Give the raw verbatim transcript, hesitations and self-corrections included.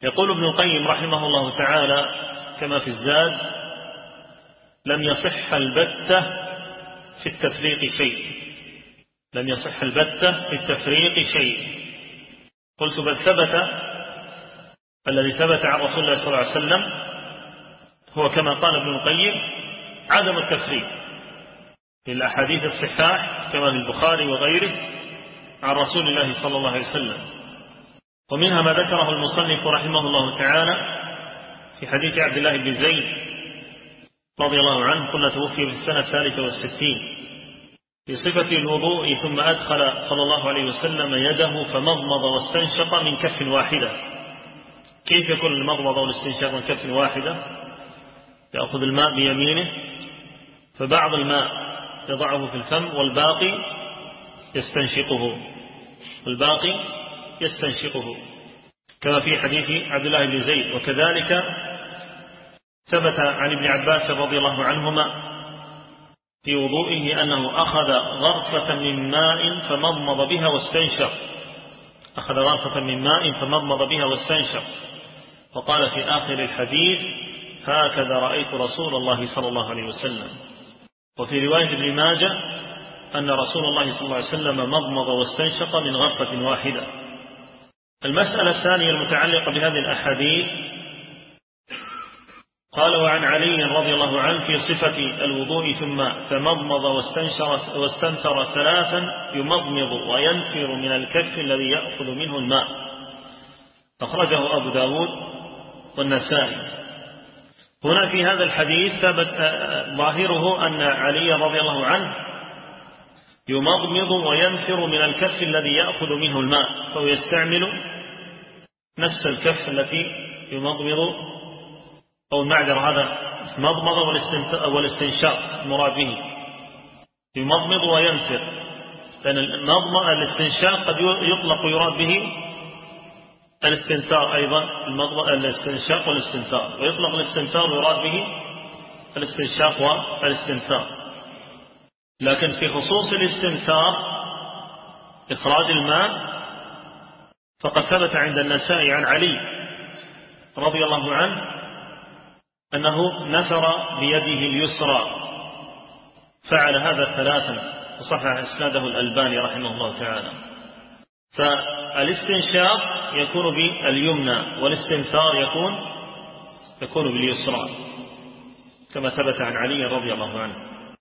يقول ابن القيم رحمه الله تعالى كما في الزاد: لم يصح البتة في التفريق شيء لم يصح البتة في التفريق شيء قلت: بل ثبت الذي ثبت عن رسول الله صلى الله عليه وسلم هو كما قال ابن القيم عدم التفريق في الأحاديث الصحاح كما في البخاري وغيره عن رسول الله صلى الله عليه وسلم. ومنها ما ذكره المصنف رحمه الله تعالى في حديث عبد الله بن زيد رضي الله عنه، قلنا توفي في السنة الثالثة والستين، في صفة الوضوء: ثم أدخل صلى الله عليه وسلم يده فمضمض واستنشق من كف واحدة. كيف يكون المضمض والاستنشاق من كف واحدة؟ يأخذ الماء بيمينه فبعض الماء يضعه في الفم والباقي يستنشقه والباقي يستنشقه كما في حديث عبد الله بن زيد. وكذلك ثبت عن ابن عباس رضي الله عنهما في وضوئه أنه أخذ غرفة من ماء فمضمض بها واستنشق أخذ غرفة من ماء فمضمض بها واستنشق وقال في آخر الحديث: هكذا رأيت رسول الله صلى الله عليه وسلم. وفي رواية ابن ماجه أن رسول الله صلى الله عليه وسلم مضمض واستنشق من غرفة واحدة. المسألة الثانية المتعلقة بهذه الأحاديث: قال: وعن علي رضي الله عنه في صفة الوضوء: ثم تمضمض واستنثر ثلاثا يمضمض وينفر من الكف الذي يأخذ منه الماء. أخرجه أبو داود والنسائي. هنا في هذا الحديث ثبت ظاهره أن علي رضي الله عنه يمضمض وينفر من الكف الذي يأخذ منه الماء، فهو يستعمل نفس الكف التي يمضمض أو المعذر هذا مضمض والاستنشاق مراد به، يمضمض وينفر، لأن المضمض الاستنشاق قد يطلق يراد به الاستنثار أيضا، الاستنشاق والاستنثار، ويطلق الاستنثار يراد به الاستنشاق والاستنثار. لكن في خصوص الاستنثار إخراج الماء فقد ثبت عند النسائي عن علي رضي الله عنه أنه نثر بيده اليسرى، فعل هذا ثلاثا، وصحح إسناده الألباني رحمه الله تعالى. فالاستنشاق يكون باليمنى والاستنثار يكون يكون باليسرى كما ثبت عن علي رضي الله عنه.